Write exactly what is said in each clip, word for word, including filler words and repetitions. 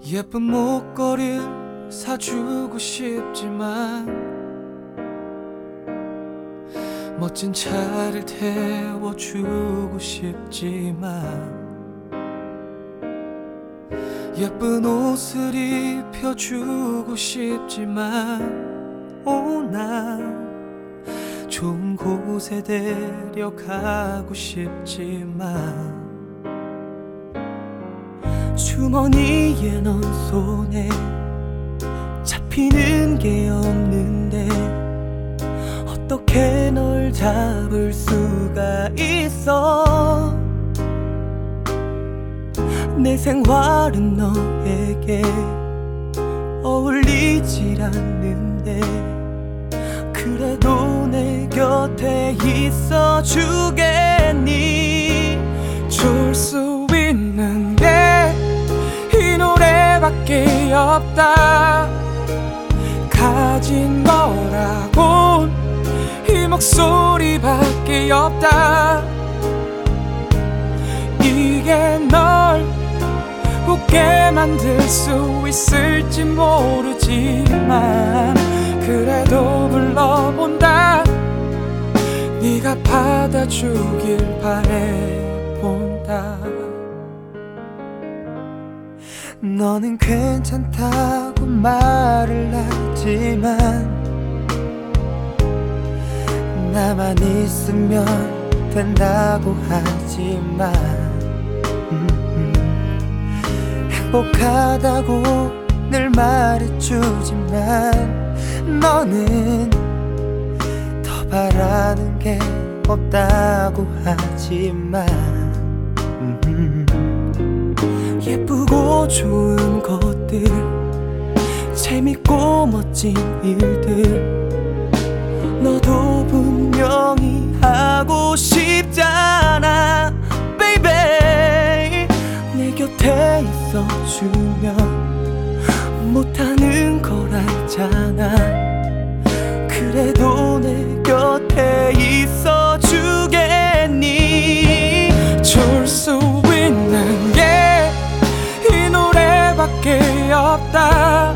예쁜 목걸이를 사주고 싶지만 멋진 차를 태워주고 싶지만 예쁜 옷을 입혀주고 싶지만 오, 난 좋은 곳에 데려가고 싶지만 주머니에 넌 손에 잡히는 게 없는데 어떻게 널 잡을 수가 있어. 내 생활은 너에게 어울리질 않는데 그래도 내 곁에 있어 주겠니? 줄 수 있는 게 이 노래밖에 없다. 가진 거라곤 이 목소리밖에 없다. 이게 널 웃게 만들 수 있을지 모르지만 그래도 불러본다. 네가 받아주길 바래본다. 너는 괜찮다고 말을 하지만 나만 있으면 된다고 하지만 음, 음. 행복하다고 늘 말해주지만 너는 더 바라는 게 없다고 하지만 음. 예쁘고 좋은 것들 재밌고 멋진 일들 너도 분명히 하고 싶잖아 baby. 내 곁에 있어주면 못하는 걸 알잖아. 그래도 내 곁에 있어주겠니? 줄 수 있는 게 이 노래밖에 없다.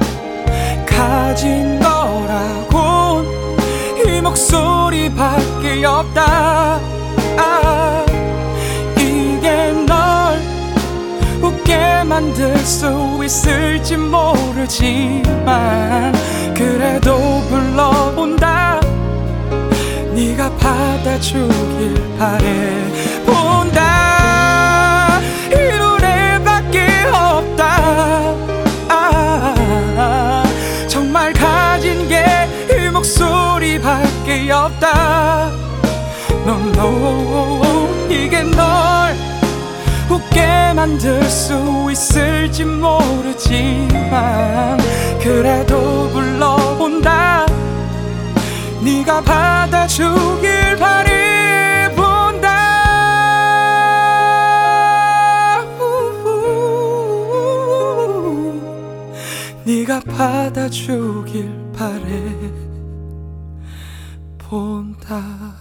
가진 거라곤 이 목소리밖에 없다. 아, 이게 널 웃게 만들 수 있을지 모르지만 그래도 불러본다. 네가 받아주길 바래본다. 이 노래밖에 없다. 아, 정말 가진 게 이 목소리밖에 없다. No, no, 이게 널 웃게 만들 수 있을지 모르지만 그래도 불러본다. 네가 받아주길 바래본다. 네가 받아주길 바래본다.